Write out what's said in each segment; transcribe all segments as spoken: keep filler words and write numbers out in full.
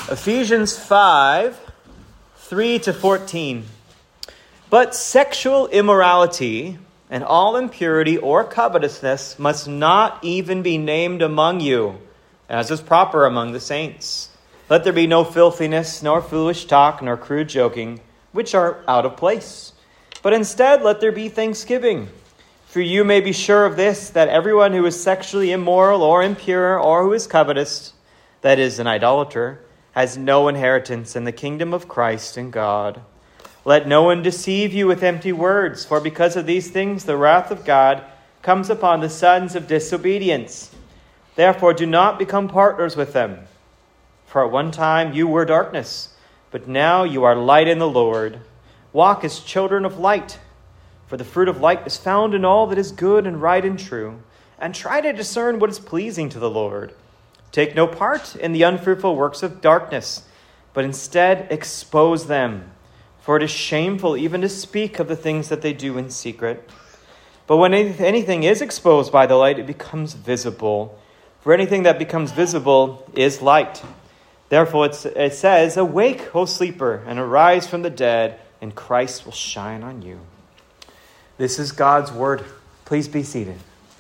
Ephesians five, three to fourteen. But sexual immorality and all impurity or covetousness must not even be named among you, as is proper among the saints. Let there be no filthiness, nor foolish talk, nor crude joking, which are out of place. But instead let there be thanksgiving. For you may be sure of this, that everyone who is sexually immoral or impure or who is covetous, that is, an idolater, has no inheritance in the kingdom of Christ and God. Let no one deceive you with empty words, for because of these things the wrath of God comes upon the sons of disobedience. Therefore do not become partners with them. For at one time you were darkness, but now you are light in the Lord. Walk as children of light, for the fruit of light is found in all that is good and right and true, and try to discern what is pleasing to the Lord. Take no part in the unfruitful works of darkness, but instead expose them. For it is shameful even to speak of the things that they do in secret. But when anything is exposed by the light, it becomes visible. For anything that becomes visible is light. Therefore it says, "Awake, O sleeper, and arise from the dead, and Christ will shine on you." This is God's word. Please be seated.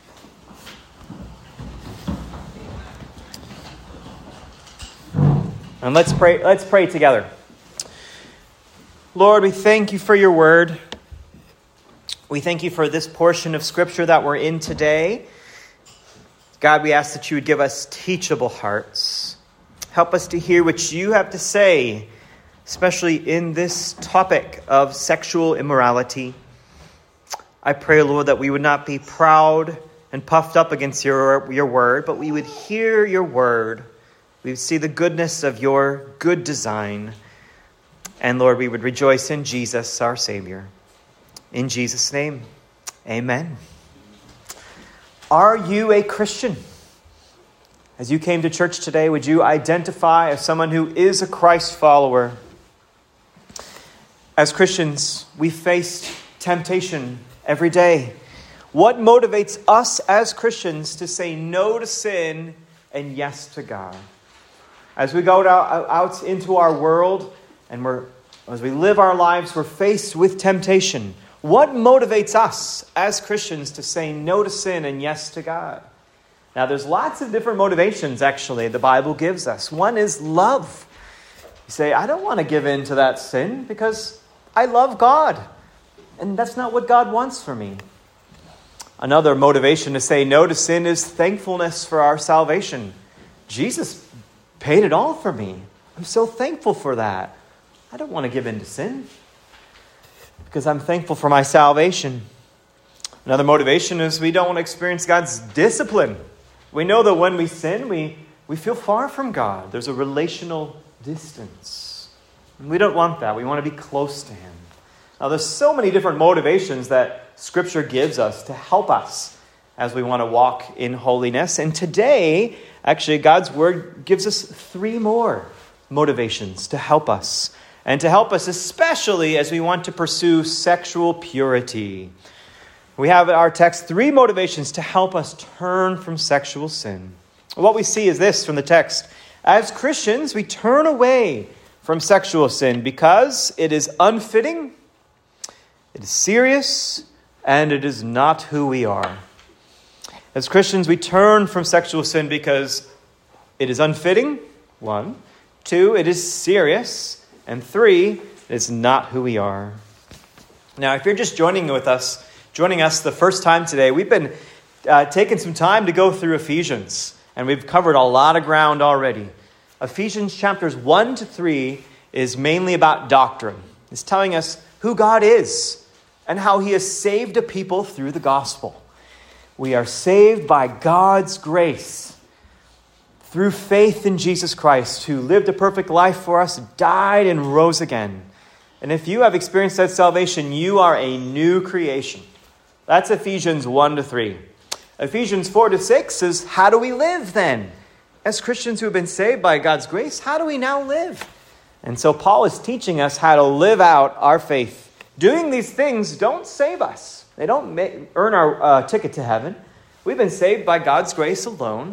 And let's pray, let's pray together. Lord, we thank you for your word. We thank you for this portion of Scripture that we're in today. God, we ask that you would give us teachable hearts. Help us to hear what you have to say, especially in this topic of sexual immorality. I pray, Lord, that we would not be proud and puffed up against your, your word, but we would hear your word. We would see the goodness of your good design. And Lord, we would rejoice in Jesus, our Savior. In Jesus' name, amen. Are you a Christian? As you came to church today, would you identify as someone who is a Christ follower? As Christians, we face temptation every day. What motivates us as Christians to say no to sin and yes to God? As we go out, out into our world and we're, as we live our lives, we're faced with temptation. What motivates us as Christians to say no to sin and yes to God? Now, there's lots of different motivations, actually, the Bible gives us. One is love. You say, I don't want to give in to that sin because I love God. And that's not what God wants for me. Another motivation to say no to sin is thankfulness for our salvation. Jesus paid it all for me. I'm so thankful for that. I don't want to give in to sin because I'm thankful for my salvation. Another motivation is we don't want to experience God's discipline. We know that when we sin, we, we feel far from God. There's a relational distance. And we don't want that. We want to be close to Him. Now, there's so many different motivations that Scripture gives us to help us as we want to walk in holiness. And today, actually, God's Word gives us three more motivations to help us. And to help us especially as we want to pursue sexual purity. We have in our text three motivations to help us turn from sexual sin. What we see is this from the text. As Christians, we turn away from sexual sin because it is unfitting, it is serious, and it is not who we are. As Christians, we turn from sexual sin because it is unfitting, one. Two, it is serious. And three, it is not who we are. Now, if you're just joining with us, joining us the first time today, we've been uh, taking some time to go through Ephesians. And we've covered a lot of ground already. Ephesians chapters one to three is mainly about doctrine. It's telling us who God is and how He has saved a people through the gospel. We are saved by God's grace through faith in Jesus Christ, who lived a perfect life for us, died and rose again. And if you have experienced that salvation, you are a new creation. That's Ephesians one to three. Ephesians four to six is, how do we live then? As Christians who have been saved by God's grace, how do we now live? And so Paul is teaching us how to live out our faith. Doing these things don't save us. They don't make, earn our uh, ticket to heaven. We've been saved by God's grace alone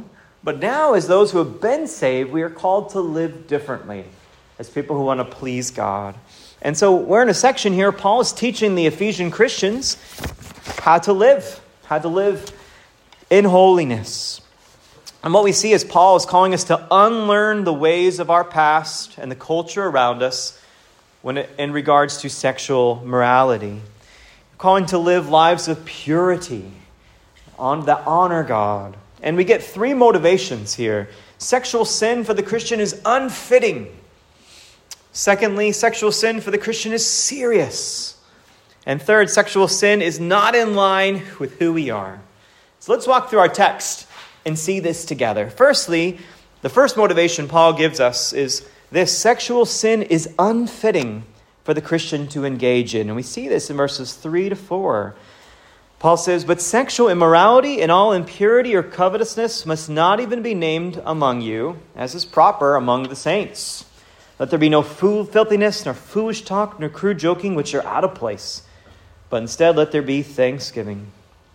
But now, as those who have been saved, we are called to live differently as people who want to please God. And so we're in a section here. Paul is teaching the Ephesian Christians how to live, how to live in holiness. And what we see is Paul is calling us to unlearn the ways of our past and the culture around us when it, in regards to sexual morality. Calling to live lives of purity on, that honor God. And we get three motivations here. Sexual sin for the Christian is unfitting. Secondly, sexual sin for the Christian is serious. And third, sexual sin is not in line with who we are. So let's walk through our text and see this together. Firstly, the first motivation Paul gives us is this: sexual sin is unfitting for the Christian to engage in. And we see this in verses three to four. Paul says, "But sexual immorality and all impurity or covetousness must not even be named among you, as is proper among the saints. Let there be no fool, filthiness, nor foolish talk, nor crude joking, which are out of place. But instead let there be thanksgiving."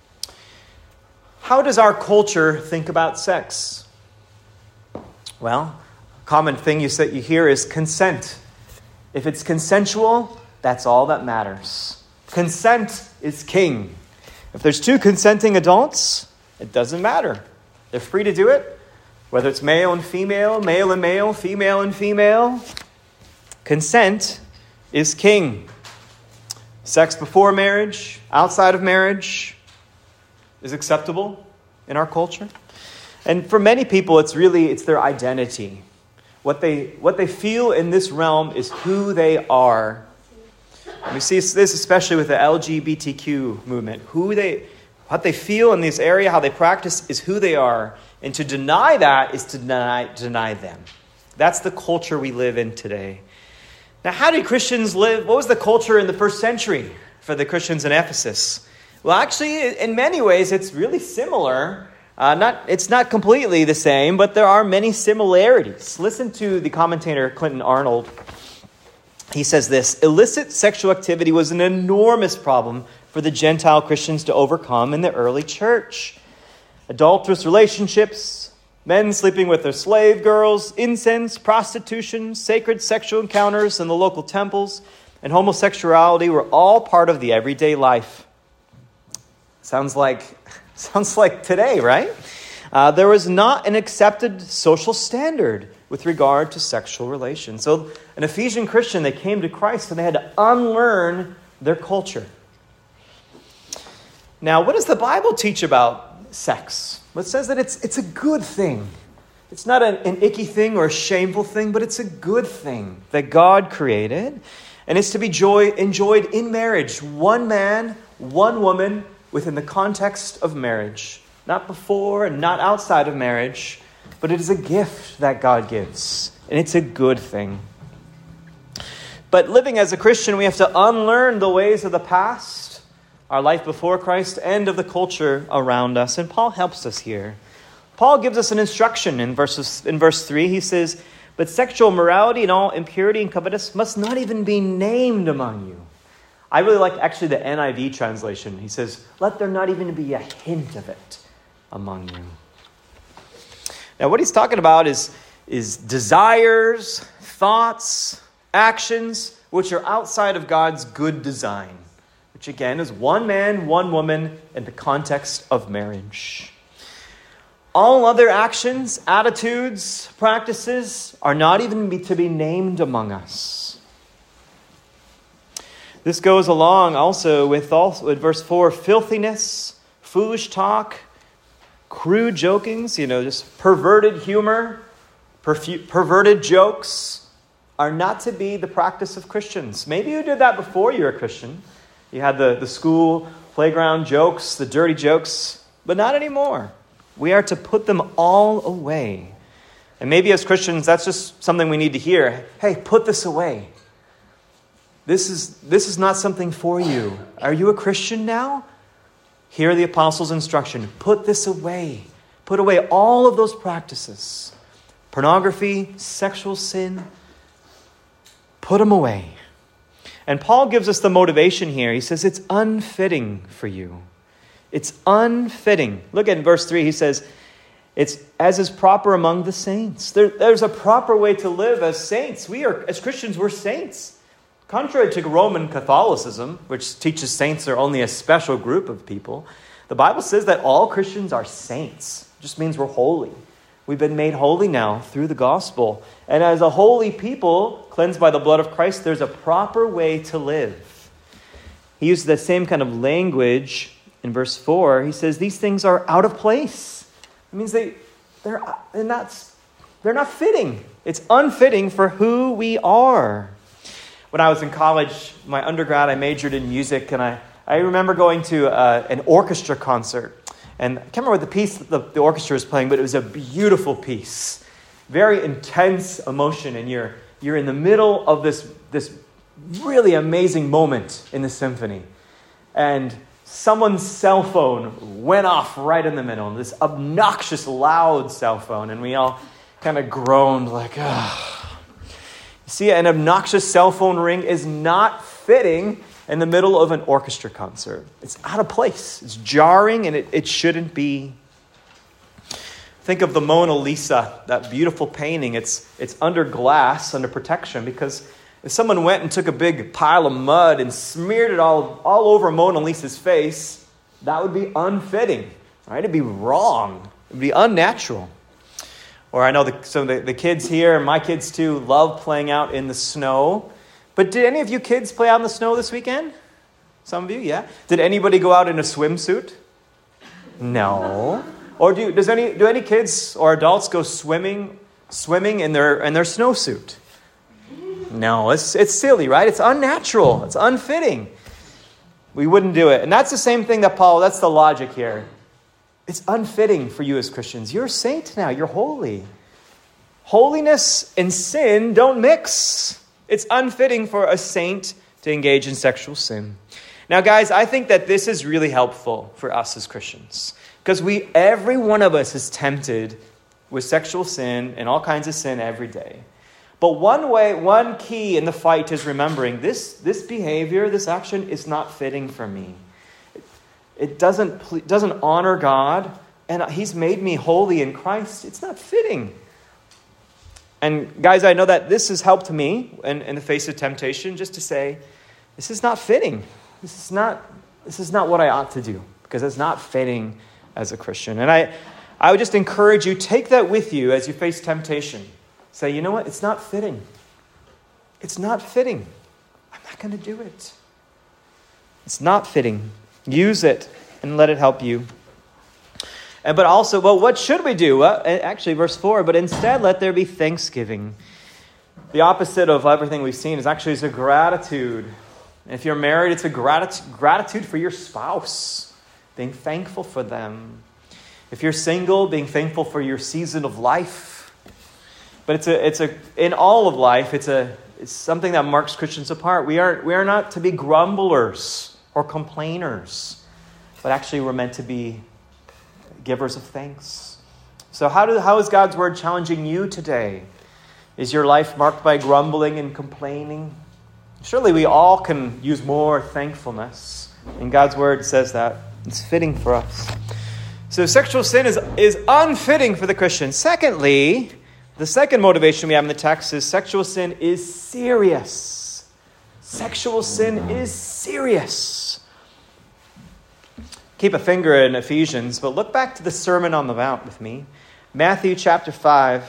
How does our culture think about sex? Well, a common thing you say, you hear is consent. If it's consensual, that's all that matters. Consent is king. If there's two consenting adults, it doesn't matter. They're free to do it, whether it's male and female, male and male, female and female. Consent is king. Sex before marriage, outside of marriage, is acceptable in our culture. And for many people, it's really, it's their identity. What they, what they feel in this realm is who they are. And we see this especially with the L G B T Q movement. Who they, what they feel in this area, how they practice, is who they are. And to deny that is to deny, deny them. That's the culture we live in today. Now, how did Christians live? What was the culture in the first century for the Christians in Ephesus? Well, actually, in many ways, it's really similar. Uh, not, it's not completely the same, but there are many similarities. Listen to the commentator Clinton Arnold. He says this: "Illicit sexual activity was an enormous problem for the Gentile Christians to overcome in the early church. Adulterous relationships, men sleeping with their slave girls, incense, prostitution, sacred sexual encounters in the local temples, and homosexuality were all part of the everyday life." Sounds like, sounds like today, right? Uh, there was not an accepted social standard with regard to sexual relations. So an Ephesian Christian, they came to Christ and they had to unlearn their culture. Now, what does the Bible teach about sex? Well, it says that it's, it's a good thing. It's not an, an icky thing or a shameful thing, but it's a good thing that God created. And it's to be joy, enjoyed in marriage. One man, one woman, within the context of marriage. Not before and not outside of marriage, but it is a gift that God gives. And it's a good thing. But living as a Christian, we have to unlearn the ways of the past, our life before Christ, and of the culture around us. And Paul helps us here. Paul gives us an instruction in verses in verse three. He says, "But sexual morality and all impurity and covetousness must not even be named among you." I really like actually the N I V translation. He says, "Let there not even be a hint of it among you." Now what he's talking about is, is desires, thoughts, actions, which are outside of God's good design. Which again is one man, one woman in the context of marriage. All other actions, attitudes, practices are not even be, to be named among us. This goes along also with, also with verse four, filthiness, foolish talk, crude jokings, you know, just perverted humor, perfu- perverted jokes are not to be the practice of Christians. Maybe you did that before you were a Christian. You had the, the school playground jokes, the dirty jokes, but not anymore. We are to put them all away. And maybe as Christians, that's just something we need to hear. Hey, put this away. This is, this is not something for you. Are you a Christian now? Hear the apostles' instruction. Put this away. Put away all of those practices. Pornography, sexual sin. Put them away. And Paul gives us the motivation here. He says it's unfitting for you. It's unfitting. Look at verse three. He says, It's as is proper among the saints. There, there's a proper way to live as saints. We are, as Christians, we're saints. Contrary to Roman Catholicism, which teaches saints are only a special group of people, the Bible says that all Christians are saints. It just means we're holy. We've been made holy now through the gospel. And as a holy people, cleansed by the blood of Christ, there's a proper way to live. He uses the same kind of language in verse four. He says, these things are out of place. It means they, they're, they're, not, they're not fitting. It's unfitting for who we are. When I was in college, my undergrad, I majored in music, and I, I remember going to uh, an orchestra concert. And I can't remember what the piece the, the orchestra was playing, but it was a beautiful piece. Very intense emotion, and you're, you're in the middle of this, this really amazing moment in the symphony. And someone's cell phone went off right in the middle, this obnoxious, loud cell phone, and we all kind of groaned like, ah. See, an obnoxious cell phone ring is not fitting in the middle of an orchestra concert. It's out of place. It's jarring, and it, it shouldn't be. Think of the Mona Lisa, that beautiful painting. It's, it's under glass, under protection, because if someone went and took a big pile of mud and smeared it all, all over Mona Lisa's face, that would be unfitting, right? It'd be wrong. It'd be unnatural. Or I know the, some of the, the kids here, and my kids too, love playing out in the snow. But did any of you kids play out in the snow this weekend? Some of you, yeah? Did anybody go out in a swimsuit? No. Or do does any do any kids or adults go swimming swimming in their in their snowsuit? No, it's it's silly, right? It's unnatural. It's unfitting. We wouldn't do it. And that's the same thing that Paul, that's the logic here. It's unfitting for you as Christians. You're a saint now. You're holy. Holiness and sin don't mix. It's unfitting for a saint to engage in sexual sin. Now, guys, I think that this is really helpful for us as Christians. Because we, every one of us is tempted with sexual sin and all kinds of sin every day. But one way, one key in the fight is remembering this, this behavior, this action is not fitting for me. It doesn't, doesn't honor God, and He's made me holy in Christ. It's not fitting. And guys, I know that this has helped me in, in the face of temptation, just to say, this is not fitting. This is not, this is not what I ought to do, because it's not fitting as a Christian. And I, I would just encourage you, take that with you as you face temptation. Say, you know what? It's not fitting. It's not fitting. I'm not going to do it. It's not fitting. Use it and let it help you. And but also, well, what should we do? Well, actually, verse four, but instead let there be thanksgiving. The opposite of everything we've seen is actually is a gratitude. And if you're married, it's a gratitude, gratitude for your spouse, being thankful for them. If you're single, being thankful for your season of life. But it's a, it's a, in all of life, it's a, it's something that marks Christians apart. We are, we are not to be grumblers or complainers, but actually we're meant to be givers of thanks. So how do how is God's word challenging you today? Is your life marked by grumbling and complaining? Surely we all can use more thankfulness. And God's word says that. It's fitting for us. So sexual sin is, is unfitting for the Christian. Secondly, the second motivation we have in the text is sexual sin is serious. Sexual sin is serious. Keep a finger in Ephesians, but look back to the Sermon on the Mount with me. Matthew chapter five.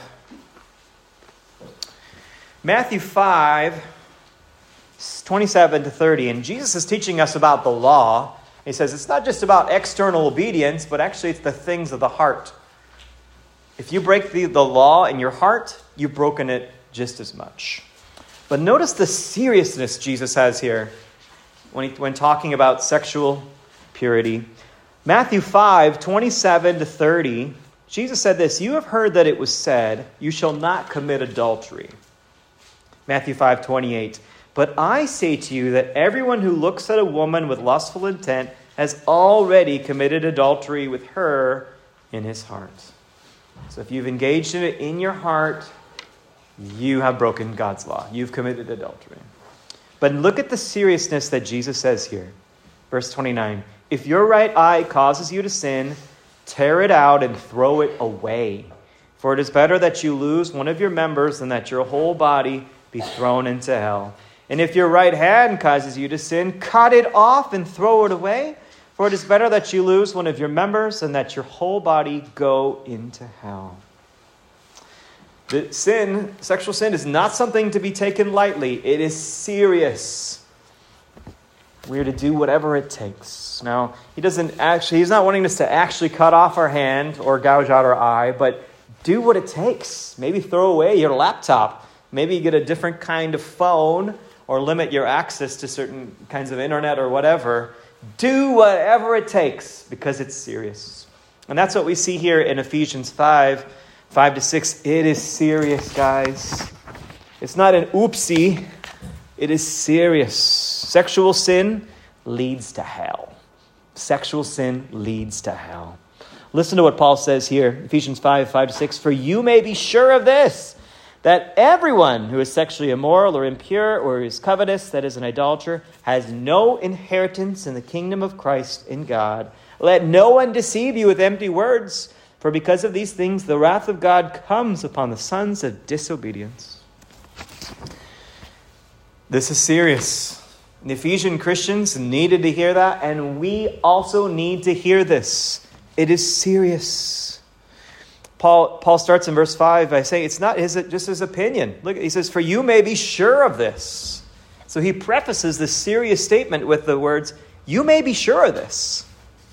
Matthew five, twenty-seven to thirty. And Jesus is teaching us about the law. He says it's not just about external obedience, but actually it's the things of the heart. If you break the, the law in your heart, you've broken it just as much. But notice the seriousness Jesus has here when, he, when talking about sexual purity. Matthew five, twenty-seven to thirty, Jesus said this, "You have heard that it was said, 'You shall not commit adultery.'" Matthew five, twenty-eight, "But I say to you that everyone who looks at a woman with lustful intent has already committed adultery with her in his heart." So if you've engaged in it in your heart, you have broken God's law. You've committed adultery. But look at the seriousness that Jesus says here. Verse twenty-nine, "If your right eye causes you to sin, tear it out and throw it away. For it is better that you lose one of your members than that your whole body be thrown into hell. And if your right hand causes you to sin, cut it off and throw it away. For it is better that you lose one of your members than that your whole body go into hell. The sin, sexual sin, is not something to be taken lightly. It is serious. We are to do whatever it takes. Now, he doesn't actually, he's not wanting us to actually cut off our hand or gouge out our eye, but do what it takes. Maybe throw away your laptop. Maybe get a different kind of phone or limit your access to certain kinds of internet or whatever. Do whatever it takes because it's serious. And that's what we see here in Ephesians five, five to six. It is serious, guys. It's not an oopsie. It is serious. Sexual sin leads to hell. Sexual sin leads to hell. Listen to what Paul says here, Ephesians five, five to six. For you may be sure of this, that everyone who is sexually immoral or impure or is covetous, that is an idolater, has no inheritance in the kingdom of Christ in God. Let no one deceive you with empty words, for because of these things the wrath of God comes upon the sons of disobedience. This is serious. The Ephesian Christians needed to hear that, and we also need to hear this. It is serious. Paul, Paul starts in verse five by saying it's not his, just his opinion. Look, he says, for you may be sure of this. So he prefaces this serious statement with the words, you may be sure of this.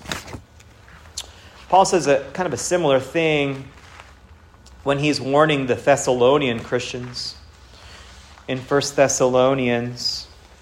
Paul says a kind of a similar thing when he's warning the Thessalonian Christians. In First Thessalonians,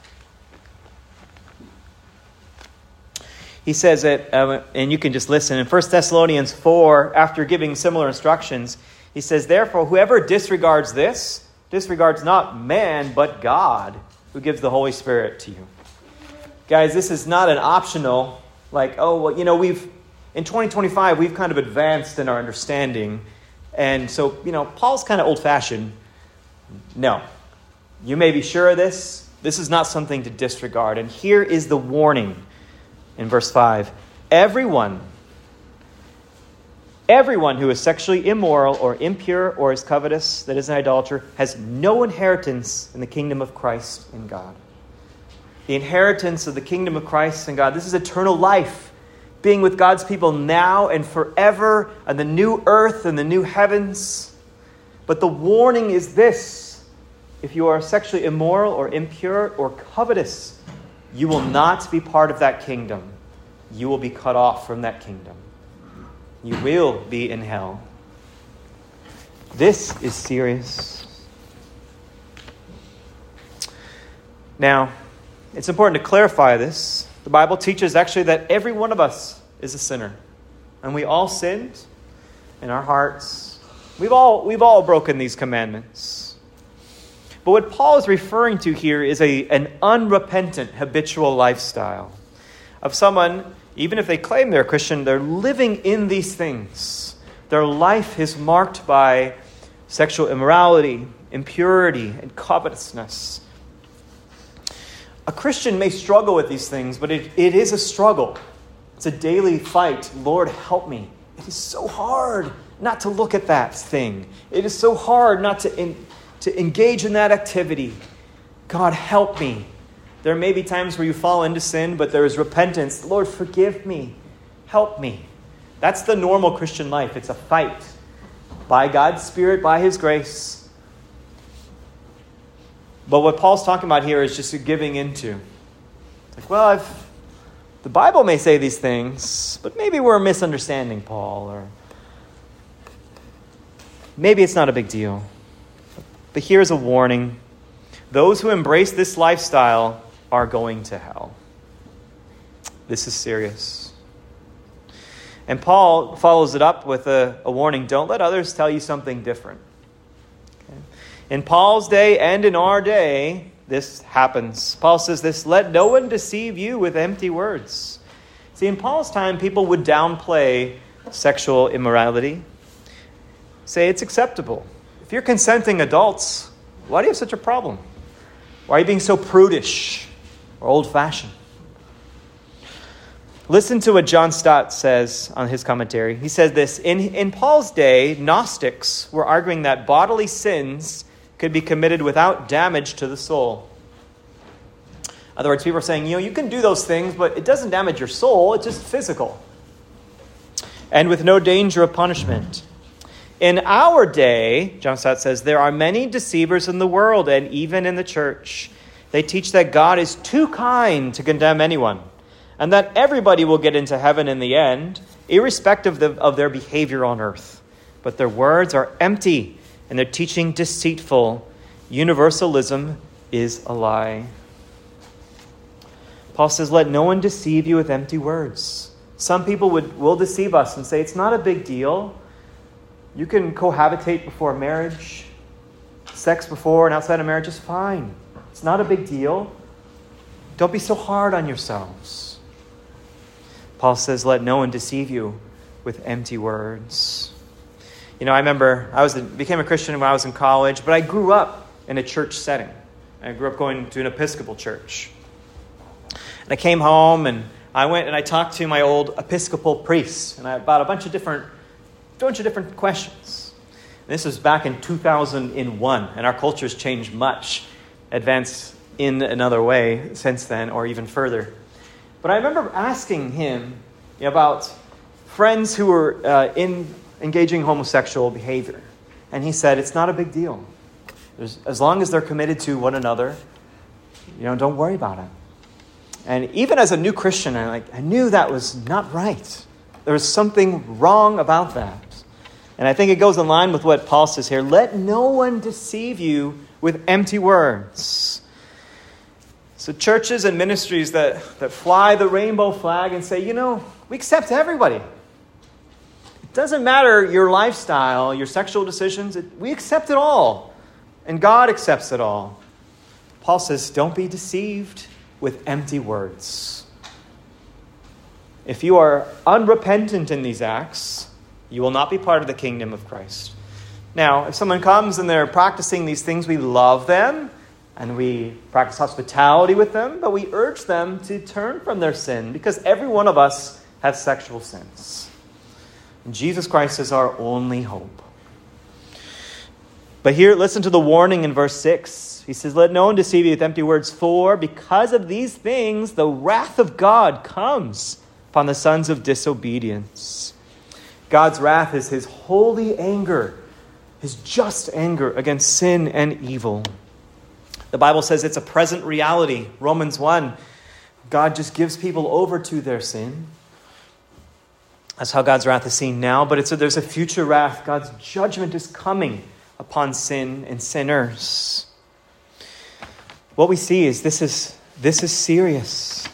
he says that, uh, and you can just listen, in First Thessalonians four, after giving similar instructions, he says, therefore, whoever disregards this, disregards not man, but God, who gives the Holy Spirit to you. Guys, this is not an optional, like, oh, well, you know, we've, in twenty twenty-five, we've kind of advanced in our understanding. And so, you know, Paul's kind of old-fashioned. No. You may be sure of this. This is not something to disregard. And here is the warning. In verse five, everyone, everyone who is sexually immoral or impure or is covetous, that is an idolater, has no inheritance in the kingdom of Christ in God. The inheritance of the kingdom of Christ in God, this is eternal life, being with God's people now and forever, on the new earth and the new heavens. But the warning is this: if you are sexually immoral or impure or covetous, you will not be part of that kingdom. You will be cut off from that kingdom. You will be in hell. This is serious. Now, it's important to clarify this. The Bible teaches actually that every one of us is a sinner. And we all sinned in our hearts. We've all, we've all broken these commandments. But what Paul is referring to here is a, an unrepentant habitual lifestyle of someone, even if they claim they're a Christian, they're living in these things. Their life is marked by sexual immorality, impurity, and covetousness. A Christian may struggle with these things, but it, it is a struggle. It's a daily fight. Lord, help me. It is so hard not to look at that thing. It is so hard not to... In, to engage in that activity. God, help me. There may be times where you fall into sin, but there is repentance. Lord, forgive me. Help me. That's the normal Christian life. It's a fight by God's Spirit, by His grace. But what Paul's talking about here is just a giving into. Like, well, I've, the Bible may say these things, but maybe we're misunderstanding Paul, or maybe it's not a big deal. But here's a warning. Those who embrace this lifestyle are going to hell. This is serious. And Paul follows it up with a, a warning. Don't let others tell you something different. Okay? In Paul's day and in our day, this happens. Paul says this, let no one deceive you with empty words. See, in Paul's time, people would downplay sexual immorality. Say it's acceptable. If you're consenting adults, why do you have such a problem? Why are you being so prudish or old-fashioned? Listen to what John Stott says on his commentary. He says this, in, in Paul's day, Gnostics were arguing that bodily sins could be committed without damage to the soul. In other words, people are saying, you know, you can do those things, but it doesn't damage your soul, it's just physical. And with no danger of punishment. In our day, John Stott says, there are many deceivers in the world and even in the church. They teach that God is too kind to condemn anyone, and that everybody will get into heaven in the end, irrespective of, of their behavior on earth. But their words are empty, and their teaching deceitful. Universalism is a lie. Paul says, let no one deceive you with empty words. Some people would will deceive us and say, it's not a big deal. You can cohabitate before marriage. Sex before and outside of marriage is fine. It's not a big deal. Don't be so hard on yourselves. Paul says, let no one deceive you with empty words. You know, I remember I was became a Christian when I was in college, but I grew up in a church setting. I grew up going to an Episcopal church. And I came home and I went and I talked to my old Episcopal priests and I about a bunch of different, bunch of different questions. And this was back in two thousand one, and our culture's changed much, advanced in another way since then, or even further. But I remember asking him about friends who were uh, in engaging homosexual behavior. And he said, it's not a big deal. There's, as long as they're committed to one another, you know, don't worry about it. And even as a new Christian, I, like, I knew that was not right. There was something wrong about that. And I think it goes in line with what Paul says here. Let no one deceive you with empty words. So churches and ministries that, that fly the rainbow flag and say, you know, we accept everybody. It doesn't matter your lifestyle, your sexual decisions. It, we accept it all. And God accepts it all. Paul says, don't be deceived with empty words. If you are unrepentant in these acts, you will not be part of the kingdom of Christ. Now, if someone comes and they're practicing these things, we love them. And we practice hospitality with them, but we urge them to turn from their sin because every one of us has sexual sins. And Jesus Christ is our only hope. But here, listen to the warning in verse six. He says, let no one deceive you with empty words, for because of these things, the wrath of God comes upon the sons of disobedience. God's wrath is his holy anger, his just anger against sin and evil. The Bible says it's a present reality. Romans one, God just gives people over to their sin. That's how God's wrath is seen now. But it's a, there's a future wrath. God's judgment is coming upon sin and sinners. What we see is this is this is serious.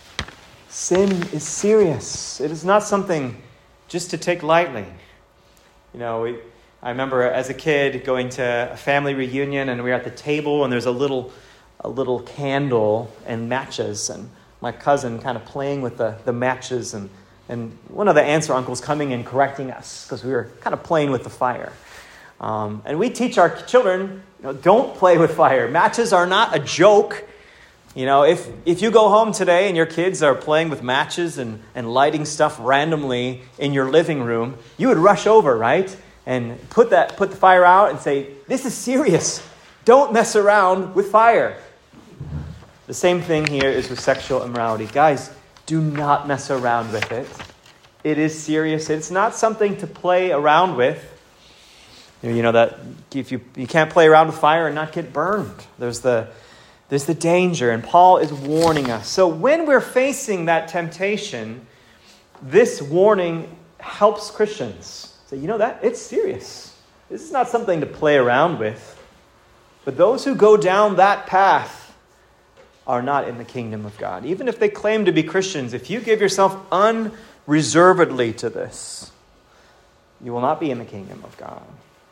Sin is serious. It is not something just to take lightly. You know, we... I remember as a kid going to a family reunion and we were at the table and there's a little a little candle and matches and my cousin kind of playing with the, the matches and, and one of the aunts or uncles coming and correcting us because we were kind of playing with the fire. Um, and we teach our children, you know, don't play with fire. Matches are not a joke. You know, if if you go home today and your kids are playing with matches and, and lighting stuff randomly in your living room, you would rush over, right? And put that put the fire out and say, this is serious. Don't mess around with fire. The same thing here is with sexual immorality. Guys, do not mess around with it. It is serious. It's not something to play around with. You know that if you you can't play around with fire and not get burned. There's the there's the danger, and Paul is warning us. So when we're facing that temptation, this warning helps Christians. So you know that? It's serious. This is not something to play around with. But those who go down that path are not in the kingdom of God. Even if they claim to be Christians, if you give yourself unreservedly to this, you will not be in the kingdom of God.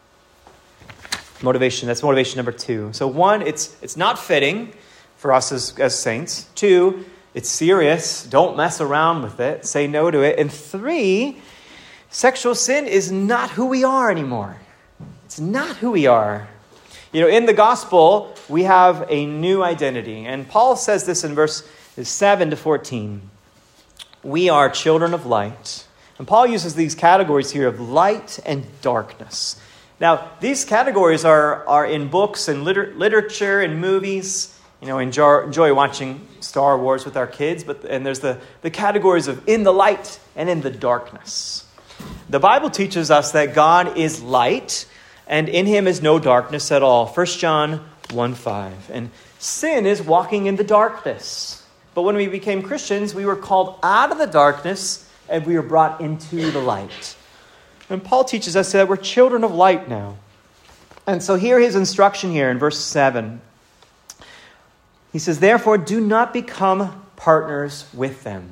Motivation, that's motivation number two. So one, it's it's not fitting for us as, as saints. Two, it's serious. Don't mess around with it. Say no to it. And three, sexual sin is not who we are anymore. It's not who we are. You know, in the gospel, we have a new identity. And Paul says this in verse seven to fourteen. we are children of light. And Paul uses these categories here of light and darkness. Now, these categories are, are in books and liter- literature and movies. You know, enjoy, enjoy watching Star Wars with our kids, but and there's the, the categories of in the light and in the darkness. The Bible teaches us that God is light, and in him is no darkness at all. First John one five. And sin is walking in the darkness. But when we became Christians, we were called out of the darkness, and we were brought into the light. And Paul teaches us that we're children of light now. And so hear his instruction here in verse seven. He says, therefore, do not become partners with them.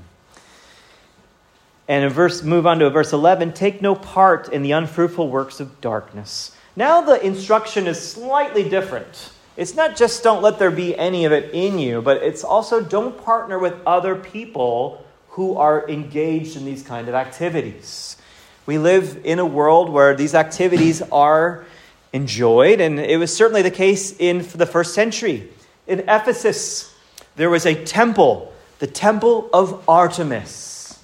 And in verse, move on to verse eleven, take no part in the unfruitful works of darkness. Now the instruction is slightly different. It's not just don't let there be any of it in you, but it's also don't partner with other people who are engaged in these kind of activities. We live in a world where these activities are enjoyed, and it was certainly the case in the first century. In Ephesus, there was a temple, the temple of Artemis.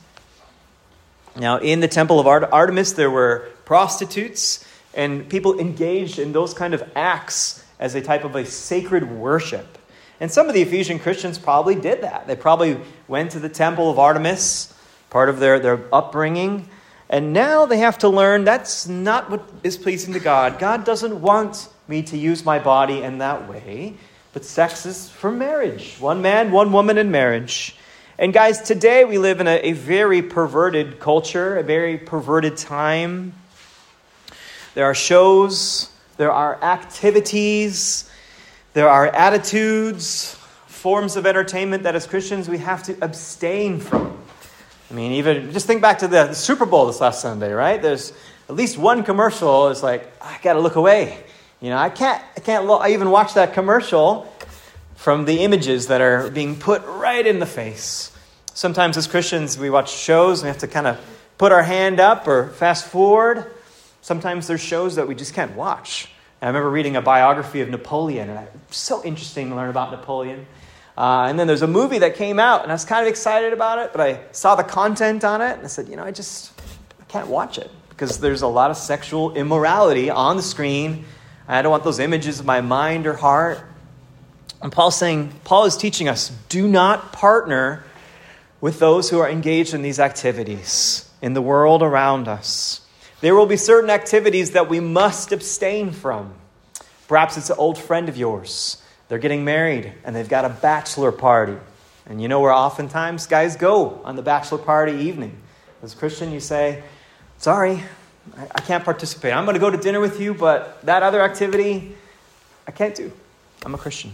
Now, in the temple of Artemis, there were prostitutes, and people engaged in those kind of acts as a type of a sacred worship. And some of the Ephesian Christians probably did that. They probably went to the temple of Artemis, part of their, their upbringing. And now they have to learn that's not what is pleasing to God. God doesn't want me to use my body in that way. But sex is for marriage. One man, one woman in marriage. And guys, today we live in a, a very perverted culture, a very perverted time. There are shows, there are activities, there are attitudes, forms of entertainment that as Christians we have to abstain from. I mean, even just think back to the, the Super Bowl this last Sunday, right? There's at least one commercial. It's like, I got to look away. You know, I can't, I can't lo- I even watch that commercial from the images that are being put right in the face. Sometimes as Christians, we watch shows and we have to kind of put our hand up or fast forward. Sometimes there's shows that we just can't watch. And I remember reading a biography of Napoleon, and it was so interesting to learn about Napoleon. Uh, and then there's a movie that came out, and I was kind of excited about it, but I saw the content on it, and I said, you know, I just I can't watch it because there's a lot of sexual immorality on the screen. I don't want those images in my mind or heart. And Paul's saying, Paul is teaching us, do not partner with those who are engaged in these activities in the world around us. There will be certain activities that we must abstain from. Perhaps it's an old friend of yours. They're getting married and they've got a bachelor party. And you know where oftentimes guys go on the bachelor party evening. As a Christian, you say, sorry, I can't participate. I'm going to go to dinner with you, but that other activity, I can't do. I'm a Christian.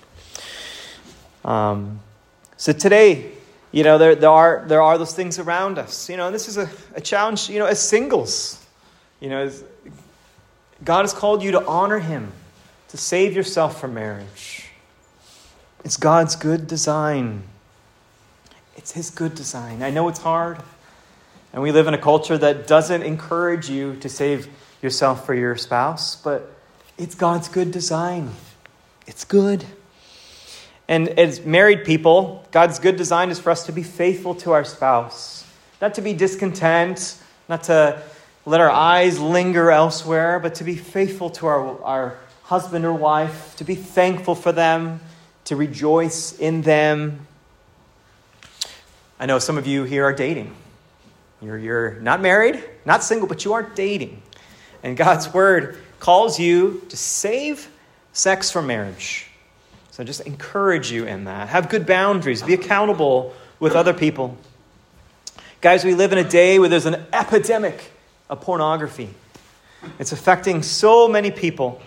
Um, so today, you know, there, there are there are those things around us. You know, and this is a, a challenge, you know, as singles. You know, as God has called you to honor him, to save yourself from marriage. It's God's good design. It's his good design. I know it's hard. And we live in a culture that doesn't encourage you to save yourself for your spouse, but it's God's good design. It's good. And as married people, God's good design is for us to be faithful to our spouse. Not to be discontent, not to let our eyes linger elsewhere, but to be faithful to our, our husband or wife, to be thankful for them, to rejoice in them. I know some of you here are dating. You're, you're not married, not single, but you are dating. And God's word calls you to save sex from marriage. So just encourage you in that. Have good boundaries. Be accountable with other people. Guys, we live in a day where there's an epidemic of pornography. It's affecting so many people.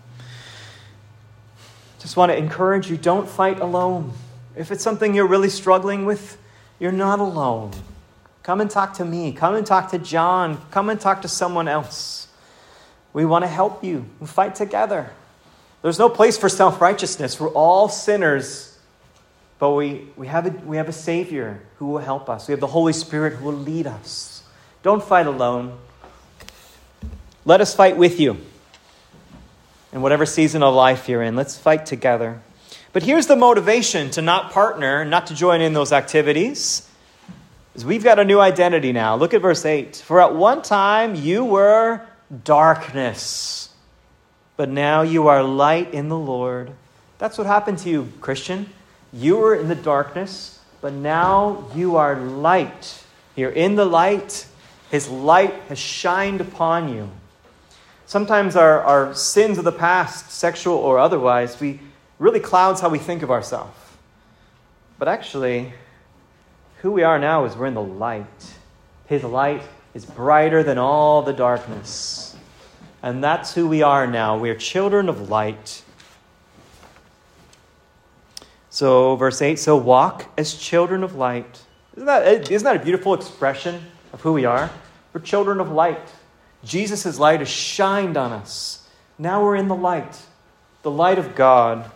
Just want to encourage you, don't fight alone. If it's something you're really struggling with, you're not alone. Come and talk to me. Come and talk to John. Come and talk to someone else. We want to help you. We fight together. There's no place for self-righteousness. We're all sinners. But we, we, have a, we have a Savior who will help us. We have the Holy Spirit who will lead us. Don't fight alone. Let us fight with you. In whatever season of life you're in, let's fight together. But here's the motivation to not partner, not to join in those activities. is we've got a new identity now. Look at verse eight. For at one time you were darkness, but now you are light in the Lord. That's what happened to you, Christian. You were in the darkness, but now you are light. You're in the light. His light has shined upon you. Sometimes our, our sins of the past, sexual or otherwise, we really clouds how we think of ourselves. But actually, who we are now is we're in the light. His light is brighter than all the darkness. And that's who we are now. We are children of light. So, verse eight, so walk as children of light. Isn't that, isn't that a beautiful expression of who we are? We're children of light. Jesus' light has shined on us. Now we're in the light, the light of God.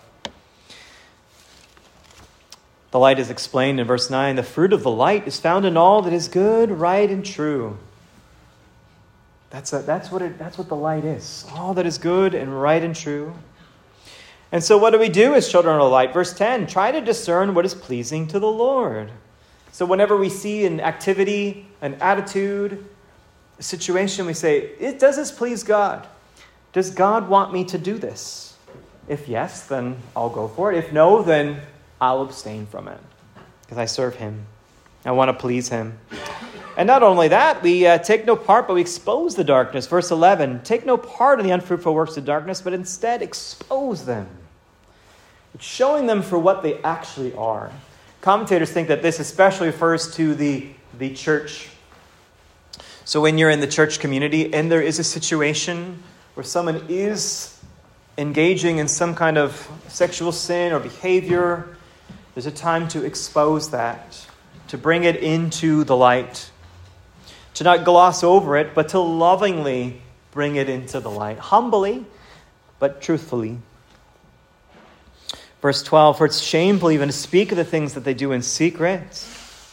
The light is explained in verse nine. The fruit of the light is found in all that is good, right, and true. That's, a, that's, what it, that's what the light is. All that is good and right and true. And so what do we do as children of the light? Verse ten, try to discern what is pleasing to the Lord. So whenever we see an activity, an attitude, a situation, we say, it does this please God? Does God want me to do this? If yes, then I'll go for it. If no, then I'll abstain from it because I serve him. I want to please him. And not only that, we uh, take no part, but we expose the darkness. Verse eleven, take no part in the unfruitful works of darkness, but instead expose them. It's showing them for what they actually are. Commentators think that this especially refers to the, the church. So when you're in the church community and there is a situation where someone is engaging in some kind of sexual sin or behavior, there's a time to expose that, to bring it into the light, to not gloss over it, but to lovingly bring it into the light, humbly, but truthfully. Verse twelve, for it's shameful even to speak of the things that they do in secret.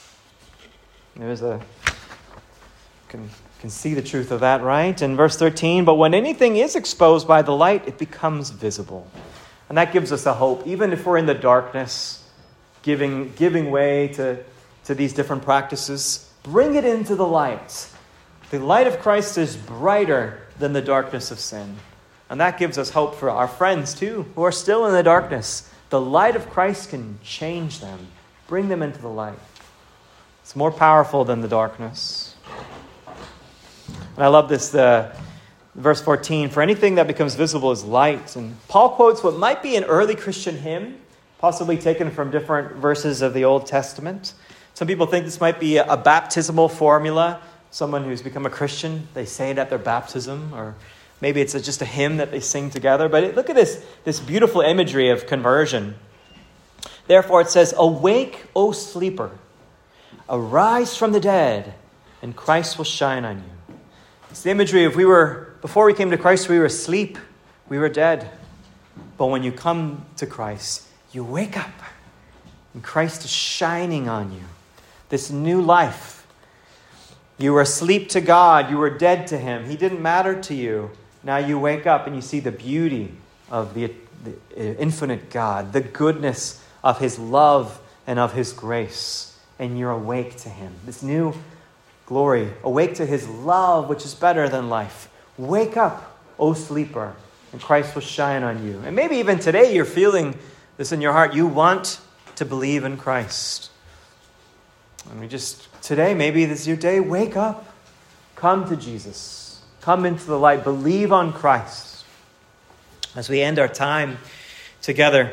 There's a, can, can see the truth of that, right? And verse thirteen, but when anything is exposed by the light, it becomes visible. And that gives us a hope, even if we're in the darkness, giving, giving way to, to these different practices, bring it into the light. The light of Christ is brighter than the darkness of sin. And that gives us hope for our friends too, who are still in the darkness. The light of Christ can change them, bring them into the light. It's more powerful than the darkness. And I love this, uh, verse fourteen, for anything that becomes visible is light. And Paul quotes what might be an early Christian hymn, possibly taken from different verses of the Old Testament. Some people think this might be a, a baptismal formula. Someone who's become a Christian, they say it at their baptism, or maybe it's a, just a hymn that they sing together. But it, look at this, this beautiful imagery of conversion. Therefore it says, awake, O sleeper, arise from the dead, and Christ will shine on you. It's the imagery of we were, before we came to Christ, we were asleep, we were dead. But when you come to Christ, you wake up, and Christ is shining on you. This new life. You were asleep to God. You were dead to him. He didn't matter to you. Now you wake up and you see the beauty of the, the infinite God, the goodness of his love and of his grace. And you're awake to him. This new glory. Awake to his love, which is better than life. Wake up, O sleeper, and Christ will shine on you. And maybe even today you're feeling this in your heart. You want to believe in Christ. And we just, today, maybe this is your day. Wake up. Come to Jesus. Come into the light. Believe on Christ. As we end our time together,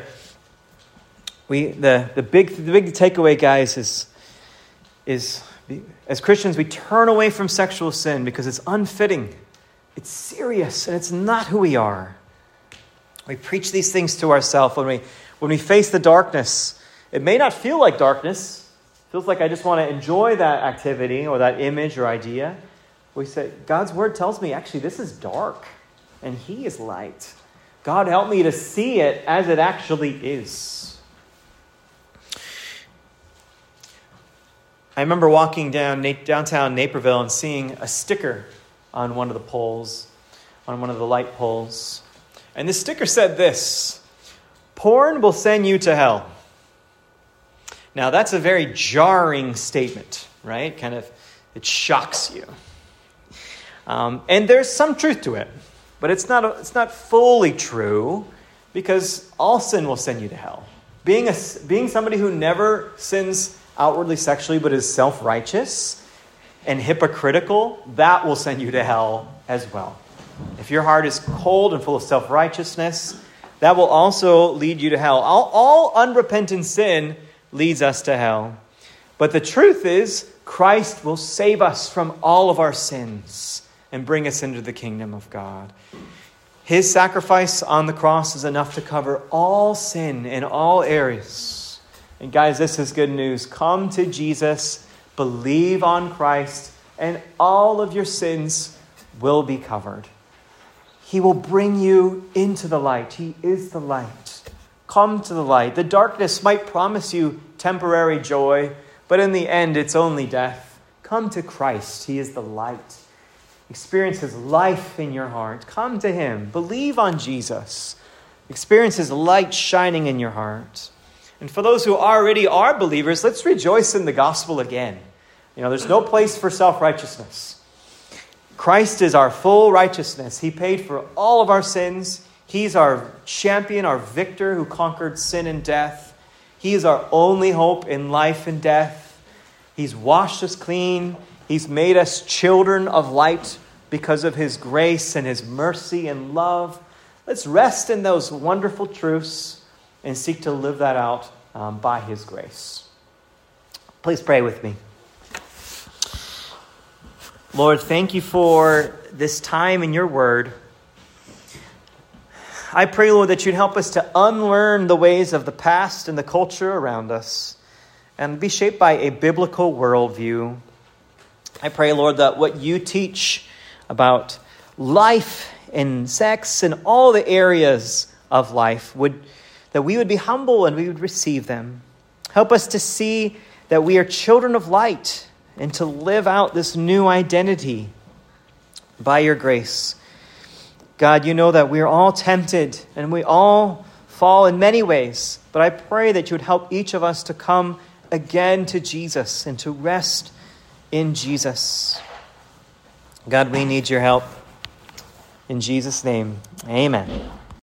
we the, the big the big takeaway, guys, is, is as Christians, we turn away from sexual sin because it's unfitting. It's serious, and it's not who we are. We preach these things to ourselves when we when we face the darkness. It may not feel like darkness. It feels like I just want to enjoy that activity or that image or idea. We say, God's word tells me, actually, this is dark, and he is light. God, help me to see it as it actually is. I remember walking down downtown Naperville and seeing a sticker on one of the poles, on one of the light poles. And this sticker said this, porn will send you to hell. Now, that's a very jarring statement. right? Kind of, it shocks you. Um, and there's some truth to it, but it's not it's not fully true, because all sin will send you to hell. Being a being somebody who never sins outwardly sexually but is self-righteous and hypocritical, that will send you to hell as well. If your heart is cold and full of self-righteousness, that will also lead you to hell. All, all unrepentant sin leads us to hell. But the truth is, Christ will save us from all of our sins and bring us into the kingdom of God. His sacrifice on the cross is enough to cover all sin in all areas. And guys, this is good news. Come to Jesus, believe on Christ, and all of your sins will be covered. He will bring you into the light. He is the light. Come to the light. The darkness might promise you temporary joy, but in the end, it's only death. Come to Christ. He is the light. Experience His life in your heart. Come to Him. Believe on Jesus. Experience His light shining in your heart. And for those who already are believers, let's rejoice in the gospel again. You know, there's no place for self-righteousness. Christ is our full righteousness. He paid for all of our sins. He's our champion, our victor who conquered sin and death. He is our only hope in life and death. He's washed us clean. He's made us children of light because of His grace and His mercy and love. Let's rest in those wonderful truths and seek to live that out um, by His grace. Please pray with me. Lord, thank you for this time in your word. I pray, Lord, that you'd help us to unlearn the ways of the past and the culture around us and be shaped by a biblical worldview. I pray, Lord, that what you teach about life and sex and all the areas of life, would that we would be humble and we would receive them. Help us to see that we are children of light and to live out this new identity by your grace. God, you know that we're all tempted and we all fall in many ways, but I pray that you would help each of us to come again to Jesus and to rest in Jesus. God, we need your help. In Jesus' name, amen.